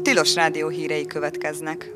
Tilos Rádió hírei következnek.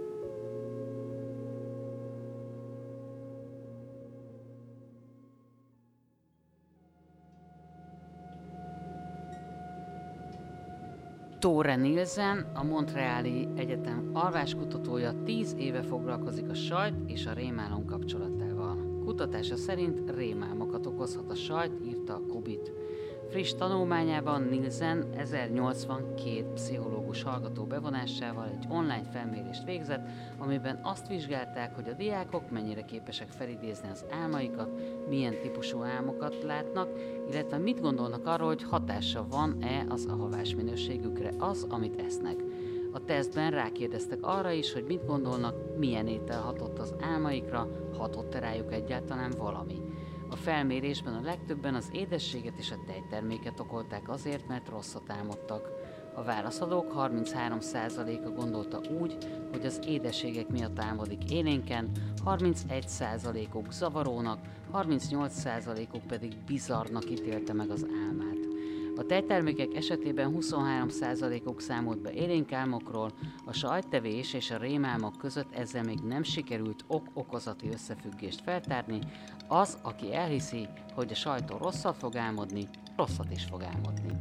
Tore Nielsen, a Montreali Egyetem alváskutatója 10 éve foglalkozik a sajt és a rémálom kapcsolatával. Kutatása szerint rémálmokat okozhat a sajt, írta a Kubit. Friss tanulmányában Nielsen 1082 pszichológus hallgató bevonásával egy online felmérést végzett, amiben azt vizsgálták, hogy a diákok mennyire képesek felidézni az álmaikat, milyen típusú álmokat látnak, illetve mit gondolnak arról, hogy hatása van-e az alvás minőségükre az, amit esznek. A tesztben rákérdeztek arra is, hogy mit gondolnak, milyen étel hatott az álmaikra, hatott-e rájuk egyáltalán valami. A felmérésben a legtöbben az édességet és a tejterméket okolták azért, mert rosszat álmodtak. A válaszadók 33%-a gondolta úgy, hogy az édességek miatt álmodik élénken, 31%-uk zavarónak, 38%-uk pedig bizarrnak ítélte meg az álmát. A tejtermékek esetében 23%-uk számolt be élénk álmokról, a sajttevés és a rémálmok között ezzel még nem sikerült ok-okozati összefüggést feltárni, az, aki elhiszi, hogy a sajtól rosszat fog álmodni, rosszat is fog álmodni.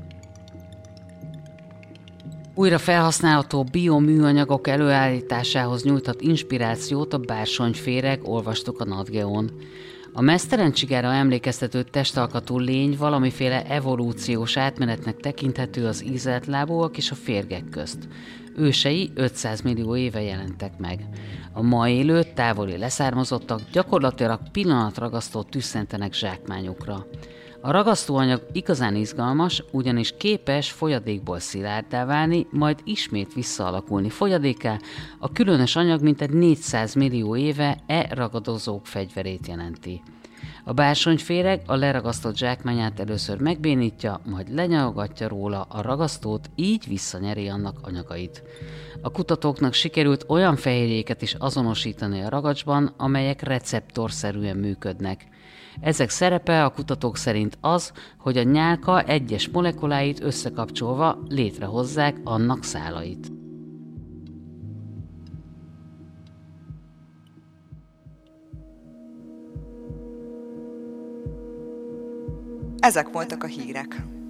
Újra felhasználható bioműanyagok előállításához nyújthat inspirációt a bársonyféreg, olvastuk a NatGeon. A meztelen csigára emlékeztető testalkatú lény valamiféle evolúciós átmenetnek tekinthető az ízeltlábúak és a férgek közt. Ősei 500 millió éve jelentek meg. A ma élő, távoli leszármazottak gyakorlatilag pillanatragasztó tüsszentenek zsákmányukra. A ragasztóanyag igazán izgalmas, ugyanis képes folyadékból szilárddá válni, majd ismét visszaalakulni folyadékká. A különös anyag mintegy 400 millió éve ragadozók fegyverét jelenti. A bársonyféreg a leragasztott zsákmányát először megbénítja, majd lenyalogatja róla a ragasztót, így visszanyeri annak anyagait. A kutatóknak sikerült olyan fehérjéket is azonosítani a ragacsban, amelyek receptorszerűen működnek. Ezek szerepe a kutatók szerint az, hogy a nyálka egyes molekuláit összekapcsolva létrehozzák annak szálait. Ezek voltak a hírek.